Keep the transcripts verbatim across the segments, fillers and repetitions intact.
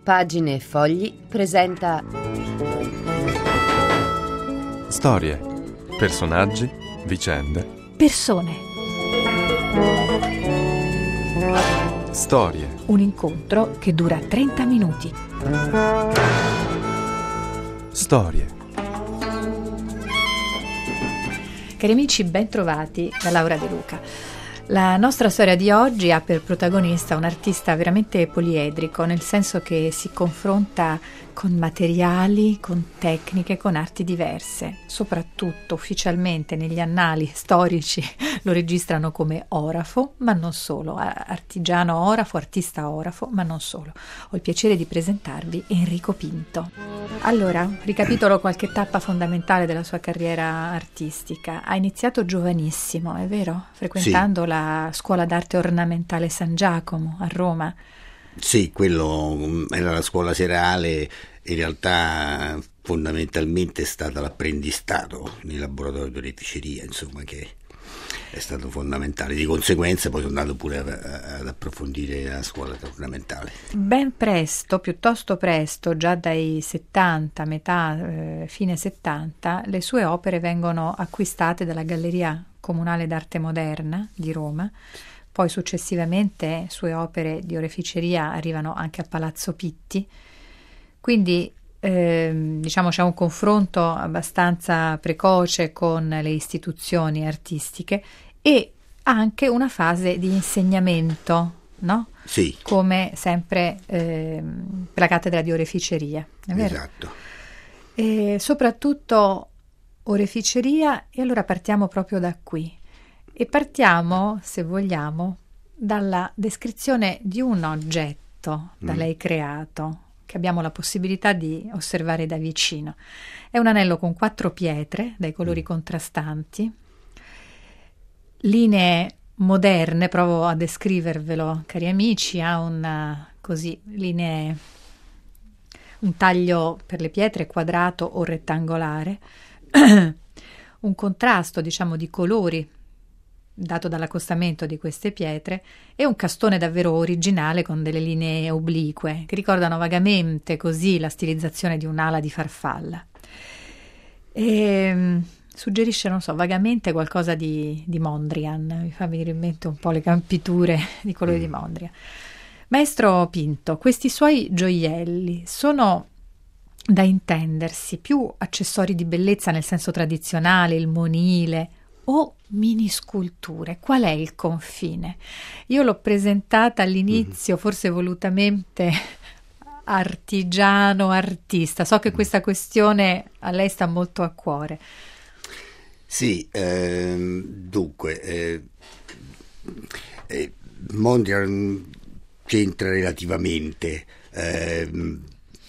Pagine e Fogli presenta storie, personaggi, vicende, persone. Storie. Un incontro che dura trenta minuti. Storie. Cari amici, ben trovati da Laura De Luca. La nostra storia di oggi ha per protagonista un artista veramente poliedrico, nel senso che si confronta con materiali, con tecniche, con arti diverse. Soprattutto ufficialmente negli annali storici lo registrano come orafo, ma non solo, artigiano orafo, artista orafo, ma non solo. Ho il piacere di presentarvi Enrico Pinto. Allora, ricapitolo qualche tappa fondamentale della sua carriera artistica. Ha iniziato giovanissimo, è vero? Frequentando sì. la Scuola d'Arte Ornamentale San Giacomo a Roma. Sì, quello era la scuola serale, in realtà fondamentalmente è stato l'apprendistato nei laboratori di oreficeria, insomma, che è stato fondamentale. Di conseguenza poi sono andato pure a, a, ad approfondire la scuola ornamentale. Ben presto, piuttosto presto, già dai settanta, metà, eh, fine settanta, le sue opere vengono acquistate dalla Galleria Comunale d'Arte Moderna di Roma. Poi successivamente sue opere di oreficeria arrivano anche a Palazzo Pitti. Quindi eh, diciamo c'è un confronto abbastanza precoce con le istituzioni artistiche e anche una fase di insegnamento, no? Sì. Come sempre eh, per la cattedra di oreficeria, è vero? Esatto. E soprattutto oreficeria, e allora partiamo proprio da qui. E partiamo, se vogliamo, dalla descrizione di un oggetto da lei creato, che abbiamo la possibilità di osservare da vicino. È un anello con quattro pietre, dai colori contrastanti, linee moderne, provo a descrivervelo, cari amici, ha una, così, linee, un taglio per le pietre quadrato o rettangolare, un contrasto, diciamo, di colori dato dall'accostamento di queste pietre, e un castone davvero originale con delle linee oblique che ricordano vagamente così la stilizzazione di un'ala di farfalla. E suggerisce, non so, vagamente qualcosa di, di Mondrian, mi fa venire in mente un po' le campiture di colori mm. di Mondrian. Maestro Pinto, questi suoi gioielli sono, da intendersi, più accessori di bellezza nel senso tradizionale, il monile, o mini sculture? Qual è il confine? Io l'ho presentata all'inizio, mm-hmm. forse volutamente, artigiano, artista. So che questa questione a lei sta molto a cuore. Sì, ehm, dunque, eh, eh, Mondrian c'entra relativamente, ehm,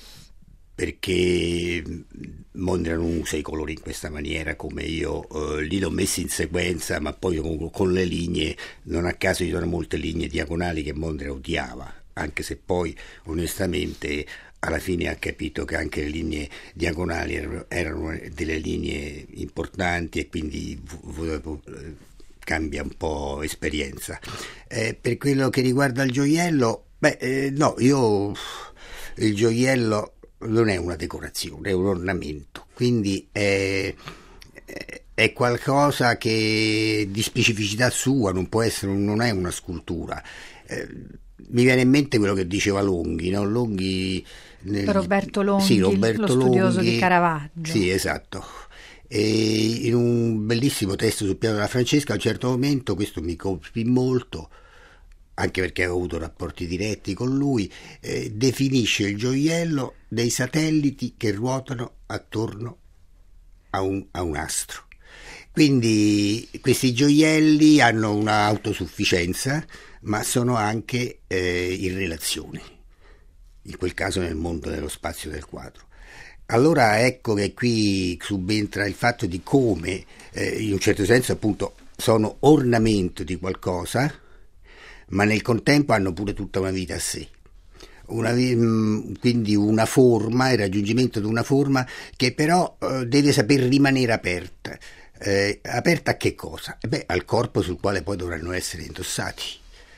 perché Mondrian non usa i colori in questa maniera come io, eh, lì l'ho messi in sequenza, ma poi con, con le linee, non a caso ci sono molte linee diagonali che Mondrian odiava, anche se poi onestamente alla fine ha capito che anche le linee diagonali erano, erano delle linee importanti e quindi v- v- cambia un po' esperienza. Eh, per quello che riguarda il gioiello, beh, eh, no, io il gioiello non è una decorazione, è un ornamento, quindi è, è qualcosa che di specificità sua, non può essere, non è una scultura. Eh, mi viene in mente quello che diceva Longhi, no? Longhi nel, Roberto Longhi, sì, Roberto lo studioso Longhi, di Caravaggio. Sì, esatto. E in un bellissimo testo sul piano della Francesca, a un certo momento, questo mi colpì molto, anche perché avevo avuto rapporti diretti con lui, eh, definisce il gioiello dei satelliti che ruotano attorno a un, a un astro. Quindi questi gioielli hanno un'autosufficienza, ma sono anche eh, in relazione, in quel caso nel mondo dello spazio del quadro. Allora ecco che qui subentra il fatto di come, eh, in un certo senso appunto, sono ornamento di qualcosa, ma nel contempo hanno pure tutta una vita a sé, una, quindi una forma, il raggiungimento di una forma che però eh, deve saper rimanere aperta. Eh, aperta a che cosa? Eh beh, al corpo sul quale poi dovranno essere indossati.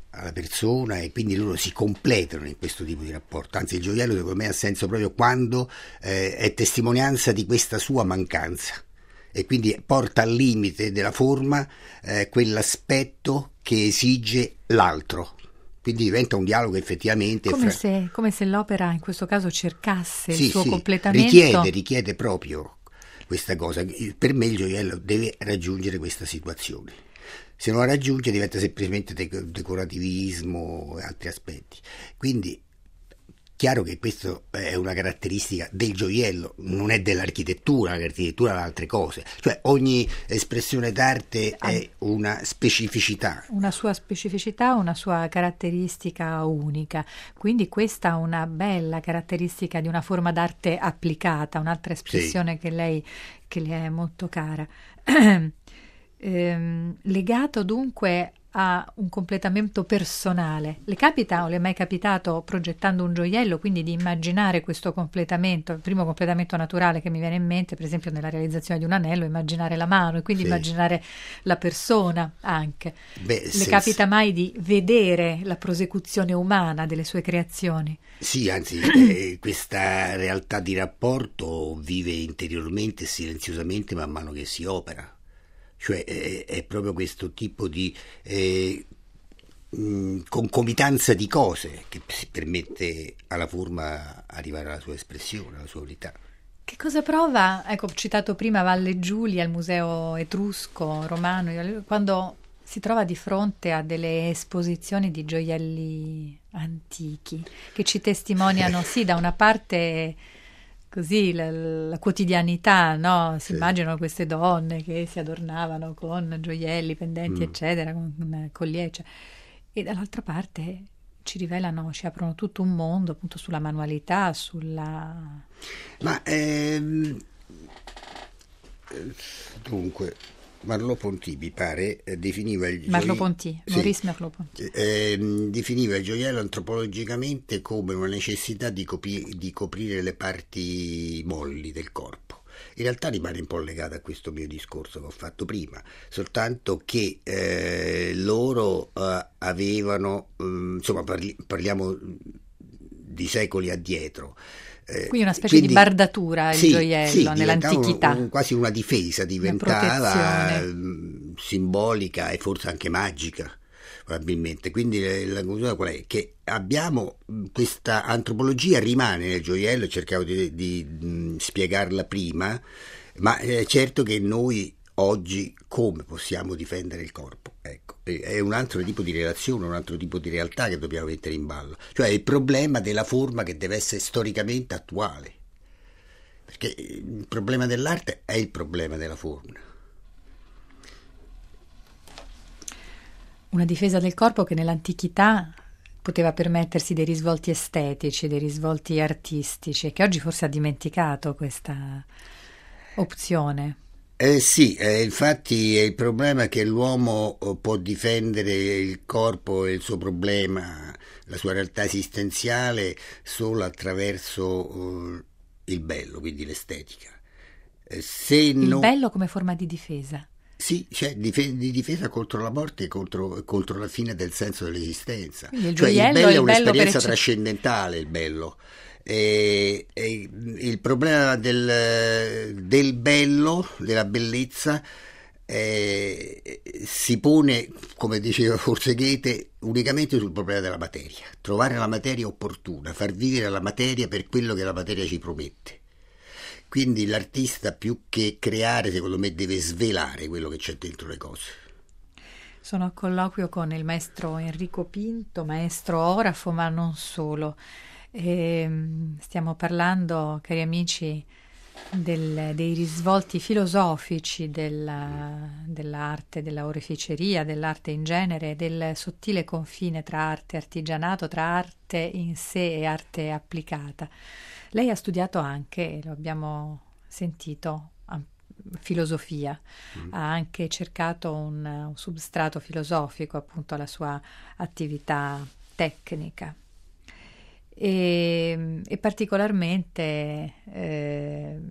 alla persona, e quindi loro si completano in questo tipo di rapporto. Anzi, il gioiello secondo me ha senso proprio quando eh, è testimonianza di questa sua mancanza, e quindi porta al limite della forma eh, quell'aspetto che esige l'altro. Quindi diventa un dialogo effettivamente come, fra... se, come se l'opera in questo caso cercasse sì, il suo sì, completamento. richiede, richiede proprio questa cosa. Per me il gioiello deve raggiungere questa situazione. Se non la raggiunge diventa semplicemente decorativismo e altri aspetti. Quindi chiaro che questa è una caratteristica del gioiello, non è dell'architettura, l'architettura ha altre cose, cioè ogni espressione d'arte ah, è una specificità. Una sua specificità, una sua caratteristica unica, quindi questa è una bella caratteristica di una forma d'arte applicata, un'altra espressione sì. che lei che le è molto cara. ehm, legato dunque a un completamento personale. Le capita o le è mai capitato, progettando un gioiello, quindi di immaginare questo completamento, il primo completamento naturale che mi viene in mente, per esempio nella realizzazione di un anello, immaginare la mano e quindi sì. immaginare la persona anche. Beh, le senza... capita mai di vedere la prosecuzione umana delle sue creazioni? Sì, anzi, eh, questa realtà di rapporto vive interiormente, silenziosamente, man mano che si opera. Cioè è, è proprio questo tipo di eh, mh, concomitanza di cose che si permette alla forma arrivare alla sua espressione, alla sua unità. Che cosa prova? Ecco, ho citato prima Valle Giulia, il museo etrusco, romano, quando si trova di fronte a delle esposizioni di gioielli antichi che ci testimoniano, sì, da una parte... così la, la quotidianità, no? Si sì. immaginano queste donne che si adornavano con gioielli, pendenti, mm. eccetera, con collier, e dall'altra parte ci rivelano, ci aprono tutto un mondo appunto sulla manualità, sulla... Ma ehm, dunque Merleau-Ponty mi pare eh, definiva il gioiello Merleau-Ponty, sì, Maurice Merleau-Ponty eh, definiva il gioiello antropologicamente come una necessità di, copi- di coprire le parti molli del corpo. In realtà rimane un po' legata a questo mio discorso che ho fatto prima, soltanto che eh, loro eh, avevano eh, insomma parli- parliamo di secoli addietro. Quindi una specie Quindi, di bardatura il sì, gioiello sì, nell'antichità. Un, un, quasi una difesa, diventava una simbolica e forse anche magica, probabilmente. Quindi la conclusione qual è? Che abbiamo questa antropologia rimane nel gioiello, cercavo di, di, di spiegarla prima, ma è certo che noi oggi come possiamo difendere il corpo? Ecco, è un altro tipo di relazione, un altro tipo di realtà che dobbiamo mettere in ballo, cioè il problema della forma che deve essere storicamente attuale, perché il problema dell'arte è il problema della forma. Una difesa del corpo che nell'antichità poteva permettersi dei risvolti estetici, dei risvolti artistici, e che oggi forse ha dimenticato questa opzione. Eh sì, eh, infatti è il problema è che l'uomo può difendere il corpo e il suo problema, la sua realtà esistenziale, solo attraverso uh, il bello, quindi l'estetica. Eh, se il no... bello come forma di difesa? Sì, cioè di, di difesa contro la morte e contro, contro la fine del senso dell'esistenza. Quindi il cioè gioiello, il bello è il un'esperienza bello trascendentale, il bello. E, e il problema del, del bello, della bellezza, eh, si pone, come diceva forse Goethe, unicamente sul problema della materia. Trovare la materia opportuna, far vivere la materia per quello che la materia ci promette. Quindi l'artista, più che creare, secondo me deve svelare quello che c'è dentro le cose. Sono a colloquio con il maestro Enrico Pinto, maestro orafo, ma non solo. E stiamo parlando, cari amici, del, dei risvolti filosofici della, dell'arte, della oreficeria, dell'arte in genere, del sottile confine tra arte e artigianato, tra arte in sé e arte applicata. Lei ha studiato anche, lo abbiamo sentito, filosofia, mm. ha anche cercato un, un substrato filosofico appunto alla sua attività tecnica. E, e particolarmente eh,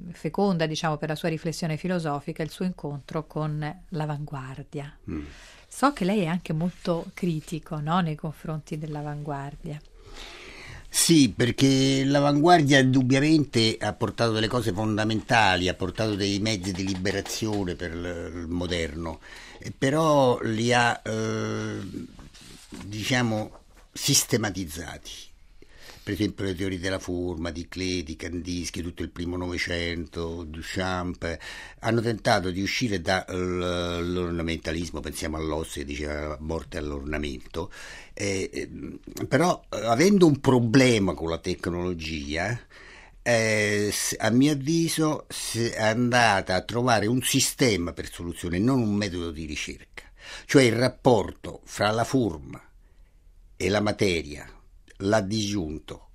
feconda, diciamo, per la sua riflessione filosofica il suo incontro con l'avanguardia. Mm. So che lei è anche molto critico, no, nei confronti dell'avanguardia. Sì, perché l'avanguardia indubbiamente ha portato delle cose fondamentali, ha portato dei mezzi di liberazione per il moderno, però li ha, eh, diciamo, sistematizzati. Per esempio le teorie della forma di Klee, di Kandinsky, tutto il primo Novecento, Duchamp, hanno tentato di uscire dall'ornamentalismo, pensiamo all'Osso che diceva morte all'ornamento, eh, però avendo un problema con la tecnologia, eh, a mio avviso è andata a trovare un sistema per soluzione, non un metodo di ricerca, cioè il rapporto fra la forma e la materia, l'ha disgiunto.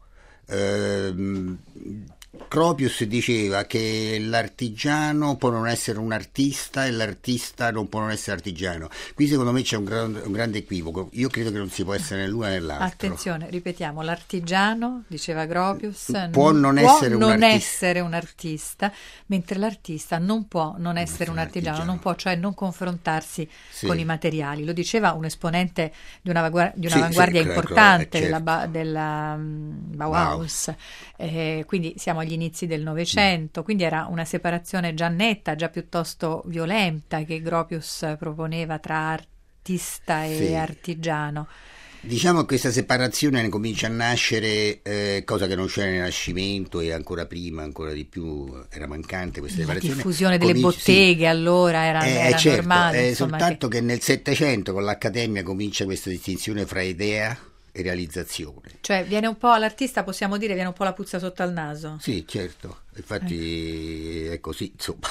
Eh, Gropius diceva che l'artigiano può non essere un artista e l'artista non può non essere artigiano. Qui secondo me c'è un, gran, un grande equivoco. Io credo che non si può essere né l'una né l'altro. Attenzione, ripetiamo, l'artigiano, diceva Gropius, può non, può essere, non un essere un artista, mentre l'artista non può non essere un artigiano, artigiano. non può cioè non confrontarsi sì. con i materiali. Lo diceva un esponente di, una, di sì, un'avanguardia sì, importante, certo. della, ba, della um, Bauhaus. Wow. Eh, quindi siamo agli inizi del Novecento, mm. quindi era una separazione già netta, già piuttosto violenta che Gropius proponeva tra artista e sì. artigiano. Diciamo che questa separazione ne comincia a nascere, eh, cosa che non c'era nel Rinascimento e ancora prima, ancora di più era mancante questa la separazione. La diffusione delle comincia, botteghe sì. allora era, eh, era certo, normale. Eh, insomma, soltanto che... che nel Settecento con l'Accademia comincia questa distinzione fra idea e realizzazione. Cioè viene un po' all'artista, possiamo dire, viene un po' la puzza sotto al naso. Sì, certo, infatti eh. è così, insomma.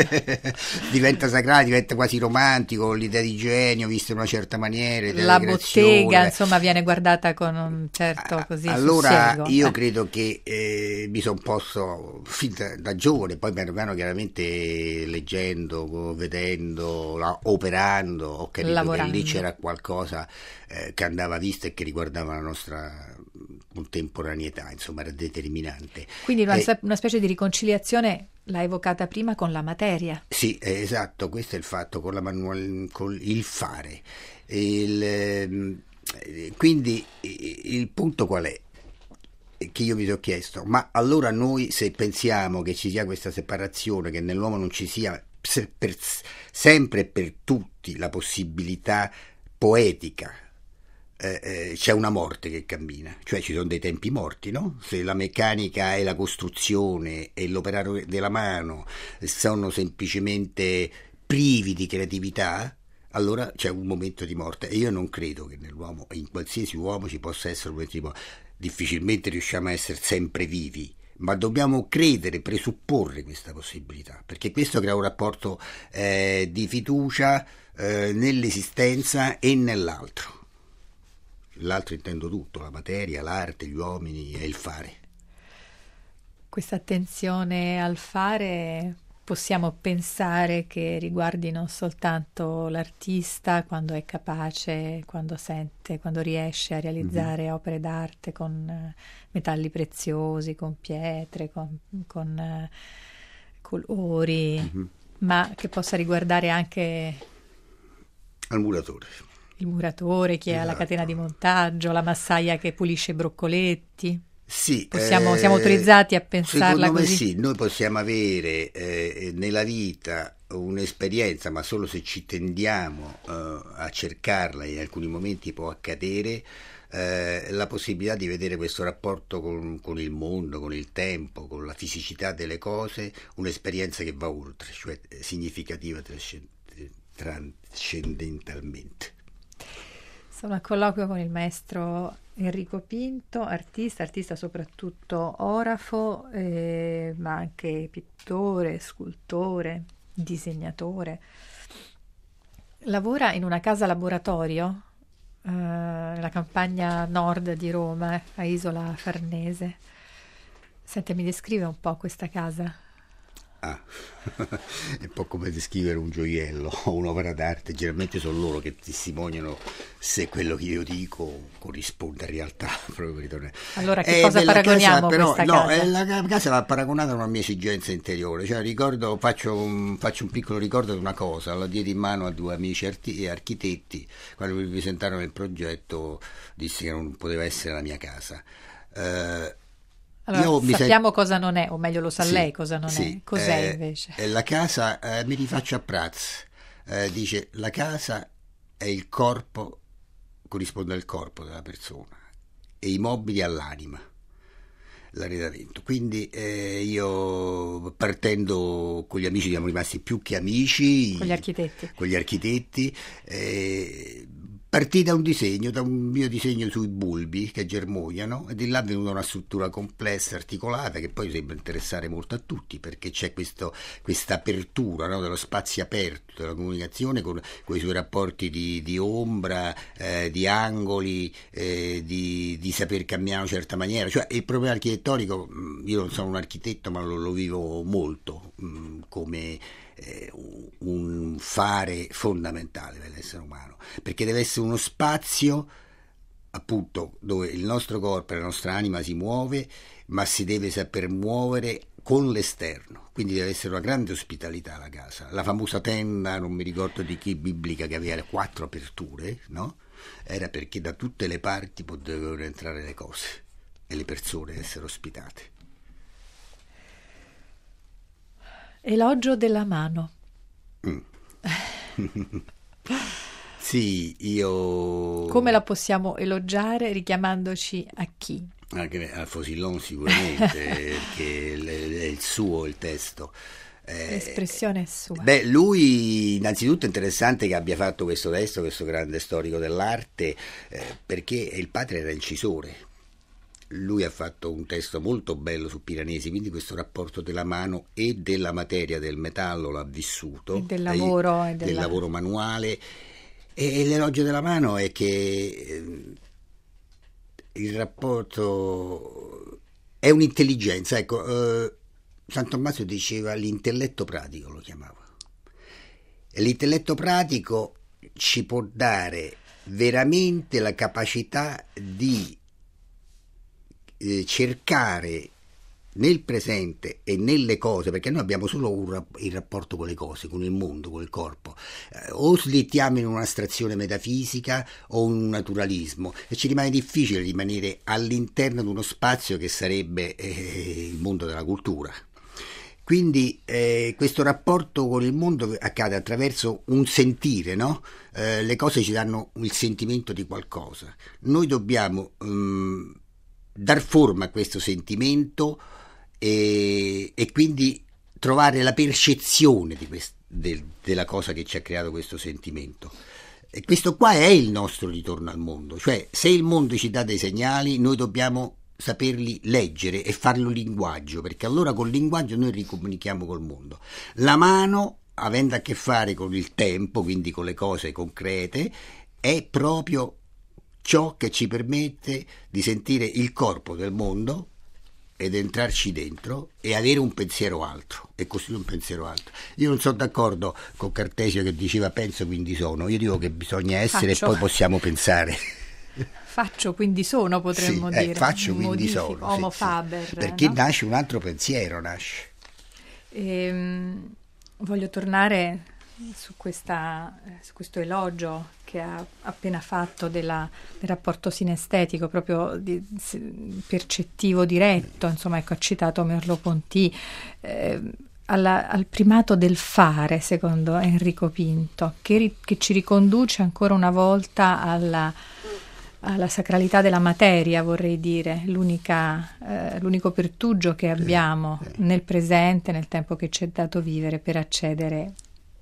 Diventa sacrato, diventa quasi romantico, l'idea di genio vista in una certa maniera. La bottega, insomma, viene guardata con un certo così allora sussiego. io eh. credo che eh, mi sono posto fin da, da giovane, poi piano piano chiaramente leggendo, vedendo, la, operando, ho capito Lavorando. Che lì c'era qualcosa eh, che andava visto e che riguardava la nostra contemporaneità, insomma era determinante. Quindi una, eh, una specie di riconciliazione l'ha evocata prima con la materia. Sì, eh, esatto, questo è il fatto, con, la manual, con il fare. Il, eh, quindi il punto qual è? Che io mi sono chiesto, ma allora noi se pensiamo che ci sia questa separazione, che nell'uomo non ci sia se per, sempre e per tutti la possibilità poetica, Eh, eh, c'è una morte che cammina, cioè ci sono dei tempi morti, no? Se la meccanica e la costruzione e l'operare della mano sono semplicemente privi di creatività, allora c'è un momento di morte e io non credo che nell'uomo, in qualsiasi uomo ci possa essere un momento di morte. Difficilmente riusciamo a essere sempre vivi, ma dobbiamo credere, presupporre questa possibilità, perché questo crea un rapporto eh, di fiducia eh, nell'esistenza e nell'altro. L'altro intendo tutto, la materia, l'arte, gli uomini e il fare. Questa attenzione al fare possiamo pensare che riguardi non soltanto l'artista quando è capace, quando sente, quando riesce a realizzare mm-hmm. opere d'arte con metalli preziosi, con pietre, con, con colori, mm-hmm. ma che possa riguardare anche al muratore. Il muratore, chi esatto. ha la catena di montaggio, la massaia che pulisce i broccoletti. Sì, Possiamo, eh, siamo autorizzati a pensarla secondo così? Me sì, noi possiamo avere eh, nella vita un'esperienza, ma solo se ci tendiamo eh, a cercarla, in alcuni momenti può accadere, eh, la possibilità di vedere questo rapporto con, con il mondo, con il tempo, con la fisicità delle cose, un'esperienza che va oltre, cioè significativa trascendentalmente. Sono a colloquio con il maestro Enrico Pinto, artista, artista soprattutto orafo, eh, ma anche pittore, scultore, disegnatore. Lavora in una casa laboratorio eh, nella campagna nord di Roma, a Isola Farnese. Senti, mi descrive un po' questa casa? Ah, è un po' come descrivere un gioiello o un'opera d'arte, generalmente sono loro che testimoniano se quello che io dico corrisponde a realtà. Proprio per ritornare. Allora che Eh, cosa beh, la paragoniamo casa, però, questa no, casa? eh, la casa va paragonata a una mia esigenza interiore, cioè ricordo, faccio un, faccio un piccolo ricordo di una cosa, la diedi in mano a due amici arti- architetti, quando mi presentarono il progetto dissi che non poteva essere la mia casa. Eh, Allora, io mi sappiamo sen- cosa non è, o meglio lo sa Sì, lei cosa non sì, è. Cos'è eh, invece? eh, la casa, eh, mi rifaccio a Prats, eh, dice la casa è il corpo, corrisponde al corpo della persona e i mobili all'anima, l'arredamento. Quindi eh, io partendo con gli amici siamo rimasti più che amici, Con gli architetti. con gli architetti, eh, partì da un disegno, da un mio disegno sui bulbi che germogliano, e di là è venuta una struttura complessa, articolata, che poi sembra interessare molto a tutti, perché c'è questo, questa apertura, no, dello spazio aperto, della comunicazione con, con i suoi rapporti di, di ombra, eh, di angoli, eh, di, di saper camminare in una certa maniera. Cioè il problema architettonico, io non sono un architetto, ma lo, lo vivo molto mh, come eh, un fare fondamentale per l'essere umano, perché deve essere uno spazio appunto dove il nostro corpo e la nostra anima si muove, ma si deve saper muovere con l'esterno, quindi deve essere una grande ospitalità la casa. La famosa tenda, non mi ricordo di chi, biblica, che aveva quattro aperture, no? Era perché da tutte le parti potevano entrare le cose e le persone essere ospitate. Elogio della mano. Mm. Sì, io... Come la possiamo elogiare richiamandoci a chi? Anche a Fosillon sicuramente, perché è il suo il testo. Eh, L'espressione è sua. Beh, lui innanzitutto è interessante che abbia fatto questo testo, questo grande storico dell'arte, eh, perché il padre era incisore. Lui ha fatto un testo molto bello su Piranesi, quindi questo rapporto della mano e della materia, del metallo l'ha vissuto, E del lavoro, eh, e del della... lavoro manuale. E l'elogio della mano è che eh, il rapporto è un'intelligenza, ecco, eh, San Tommaso diceva l'intelletto pratico, lo chiamava, e l'intelletto pratico ci può dare veramente la capacità di eh, cercare nel presente e nelle cose, perché noi abbiamo solo un, il rapporto con le cose, con il mondo, con il corpo, eh, o slittiamo in un'astrazione metafisica o un naturalismo, e ci rimane difficile rimanere all'interno di uno spazio che sarebbe eh, il mondo della cultura. Quindi eh, questo rapporto con il mondo accade attraverso un sentire, no? Eh, le cose ci danno il sentimento di qualcosa, noi dobbiamo um, dar forma a questo sentimento e, e quindi trovare la percezione di quest, del, della cosa che ci ha creato questo sentimento. E questo qua è il nostro ritorno al mondo, cioè se il mondo ci dà dei segnali noi dobbiamo saperli leggere e farlo linguaggio, perché allora col linguaggio noi ricomunichiamo col mondo. La mano, avendo a che fare con il tempo, quindi con le cose concrete, è proprio ciò che ci permette di sentire il corpo del mondo ed entrarci dentro e avere un pensiero altro e costruire un pensiero altro. Io non sono d'accordo con Cartesio che diceva penso quindi sono, io dico che bisogna essere Faccio. e poi possiamo pensare. Faccio quindi sono, potremmo sì, eh, dire. faccio quindi Modifico, sono. Homo sì, faber. Sì. Perché no? nasce un altro pensiero, nasce. Ehm, voglio tornare su, questa, su questo elogio che ha appena fatto della, del rapporto sinestetico, proprio di, percettivo diretto, insomma, ecco, ha citato Merleau-Ponty, eh, alla, al primato del fare, secondo Enrico Pinto, che, ri, che ci riconduce ancora una volta alla, alla sacralità della materia, vorrei dire, l'unica, eh, l'unico pertugio che abbiamo nel presente, nel tempo che ci è dato vivere per accedere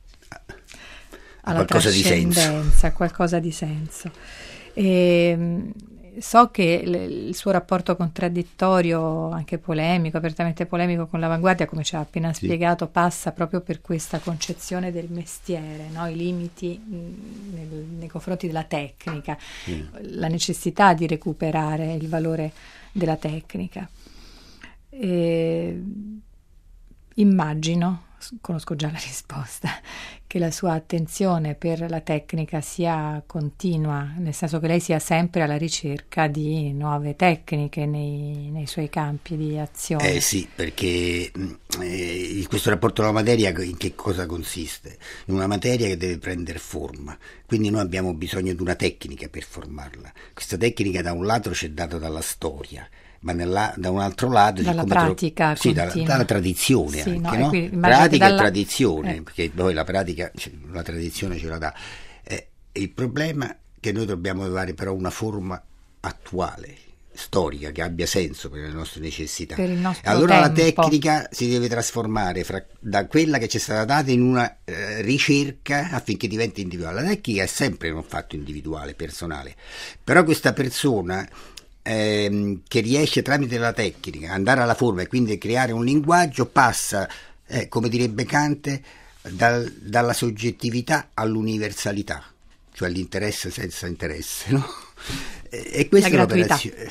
alla qualcosa di trascendenza, qualcosa di senso. E, so che l- il suo rapporto contraddittorio, anche polemico, apertamente polemico con l'avanguardia, come ci ha appena sì. spiegato, passa proprio per questa concezione del mestiere, no? I limiti mh, nel, nei confronti della tecnica, sì. la necessità di recuperare il valore della tecnica. E, Immagino, conosco già la risposta, che la sua attenzione per la tecnica sia continua, nel senso che lei sia sempre alla ricerca di nuove tecniche nei, nei suoi campi di azione. Eh sì, perché eh, questo rapporto alla materia in che cosa consiste? In una materia che deve prendere forma, quindi noi abbiamo bisogno di una tecnica per formarla. Questa tecnica da un lato ci è data dalla storia, ma nella, da un altro lato dalla pratica sì, dalla, dalla tradizione sì, anche, no? no? Pratica dalla... e tradizione, eh. perché poi la pratica, la tradizione ce la dà. Eh, il problema è che noi dobbiamo trovare però una forma attuale, storica, che abbia senso per le nostre necessità. Per il nostro allora tempo. La tecnica si deve trasformare fra, da quella che ci è stata data in una eh, ricerca affinché diventi individuale. La tecnica è sempre un fatto individuale, personale, però questa persona Ehm, che riesce tramite la tecnica ad andare alla forma e quindi creare un linguaggio passa, eh, come direbbe Kant, dal, dalla soggettività all'universalità, cioè l'interesse senza interesse, no? E, e questa la è gratuità. l'operazione.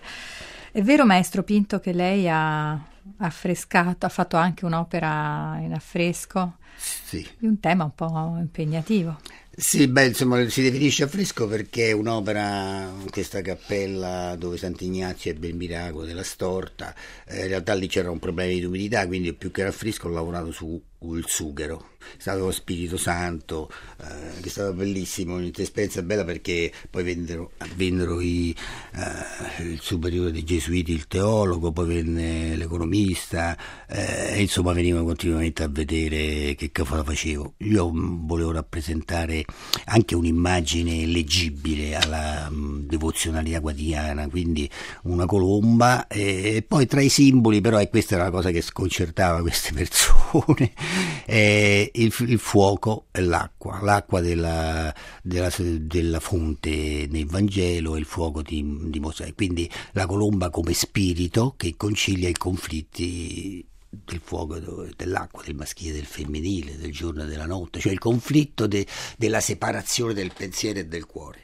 È vero, maestro Pinto, che lei ha affrescato, ha fatto anche un'opera in affresco Sì. di un tema un po' impegnativo. Sì, beh, insomma, si definisce affresco perché è un'opera, questa cappella dove Sant'Ignazio ebbe il miracolo della storta, eh, in realtà lì c'era un problema di umidità, quindi più che l'affresco ho lavorato su il sughero, è stato lo Spirito Santo, eh, che è stato bellissimo, un'esperienza bella perché poi vennero, vennero i, eh, il superiore dei Gesuiti, il teologo, poi venne l'economista, eh, e insomma venivano continuamente a vedere che cosa facevo. Io volevo rappresentare anche un'immagine leggibile alla um, devozionalità quotidiana, quindi una colomba, e, e poi tra i simboli, però, e questa era la cosa che sconcertava queste persone, eh, il, il fuoco e l'acqua, l'acqua della, della, della fonte nel Vangelo e il fuoco di, di Mosè, quindi la colomba come spirito che concilia i conflitti del fuoco, dell'acqua, del maschile, del femminile, del giorno e della notte, cioè il conflitto de, della separazione del pensiero e del cuore.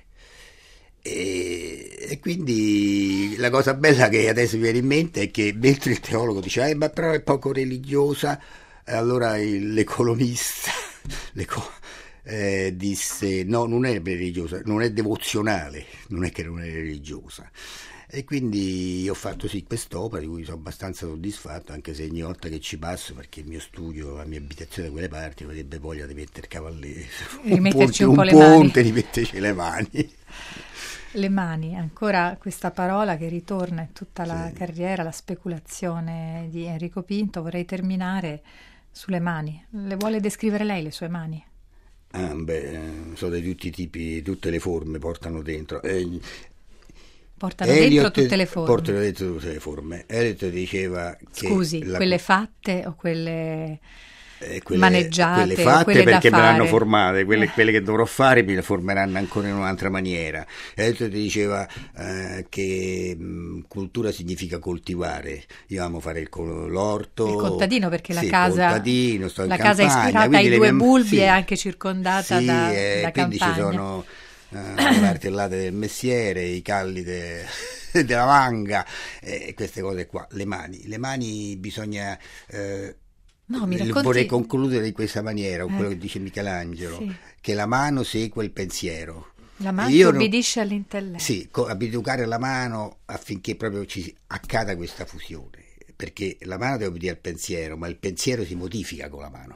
E, e quindi la cosa bella che adesso mi viene in mente è che mentre il teologo dice eh, ma però è poco religiosa, allora il, l'economista l'eco, eh, disse no, non è religiosa, non è devozionale, non è che non è religiosa. E quindi ho fatto sì quest'opera di cui sono abbastanza soddisfatto, anche se ogni volta che ci passo, perché il mio studio, la mia abitazione da quelle parti, avrebbe voglia di mettere cavaliere, un ponte, un, un ponte di metterci le mani. Le mani, ancora questa parola che ritorna in tutta la sì. carriera, la speculazione di Enrico Pinto. Vorrei terminare sulle mani. Le vuole descrivere lei le sue mani? Ah, beh, sono di tutti i tipi, tutte le forme portano dentro. Eh, Portano Eliot, dentro tutte le forme. Portano dentro tutte le forme. Eliot diceva che Scusi, la... quelle fatte o quelle, eh, quelle maneggiate? Quelle fatte o quelle perché da me fare? l'hanno formate, quelle, eh. quelle che dovrò fare mi le formeranno ancora in un'altra maniera. Eliot diceva eh, che mh, cultura significa coltivare. Io amo fare il, l'orto. Il contadino, perché sì, la casa, contadino, sto la in casa campagna, è ispirata ai due mie... bulbi sì. e anche circondata sì, da, eh, da quindi campagna. Ci sono uh, le martellate del mestiere, i calli de... della manga, eh, queste cose qua. Le mani, le mani bisogna eh, no, mi racconti... vorrei concludere in questa maniera con eh. quello che dice Michelangelo, sì. che la mano segue il pensiero, la mano Io obbedisce non... all'intelletto. Sì, abituare la mano affinché proprio ci accada questa fusione, perché la mano deve obbedire al pensiero, ma il pensiero si modifica con la mano.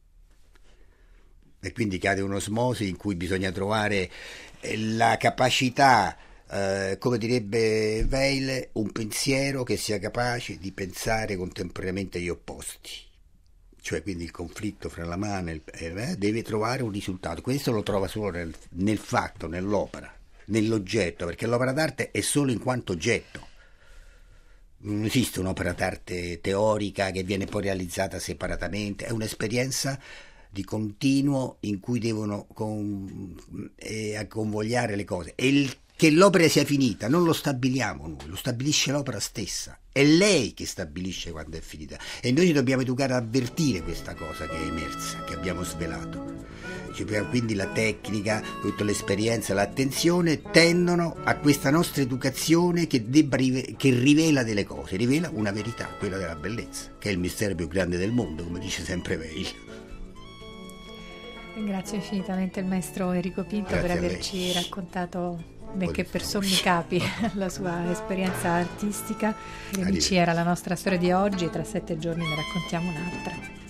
E quindi cade un'osmosi in cui bisogna trovare la capacità, eh, come direbbe Weil, un pensiero che sia capace di pensare contemporaneamente gli opposti. Cioè quindi il conflitto fra la mano e il, eh, deve trovare un risultato. Questo lo trova solo nel, nel fatto, nell'opera, nell'oggetto, perché l'opera d'arte è solo in quanto oggetto. Non esiste un'opera d'arte teorica che viene poi realizzata separatamente, è un'esperienza di continuo in cui devono con, eh, convogliare le cose. E il, che l'opera sia finita non lo stabiliamo noi, lo stabilisce l'opera stessa. È lei che stabilisce quando è finita. E noi ci dobbiamo educare ad avvertire questa cosa che è emersa, che abbiamo svelato. Cioè, quindi la tecnica, tutta l'esperienza, l'attenzione tendono a questa nostra educazione che, debba rive- che rivela delle cose, rivela una verità, quella della bellezza, che è il mistero più grande del mondo, come dice sempre Weil. Ringrazio infinitamente il maestro Enrico Pinto Grazie per a lei. averci raccontato, benché per sommi voce. capi, la sua esperienza artistica. Amici, era la nostra storia di oggi, tra sette giorni ne raccontiamo un'altra.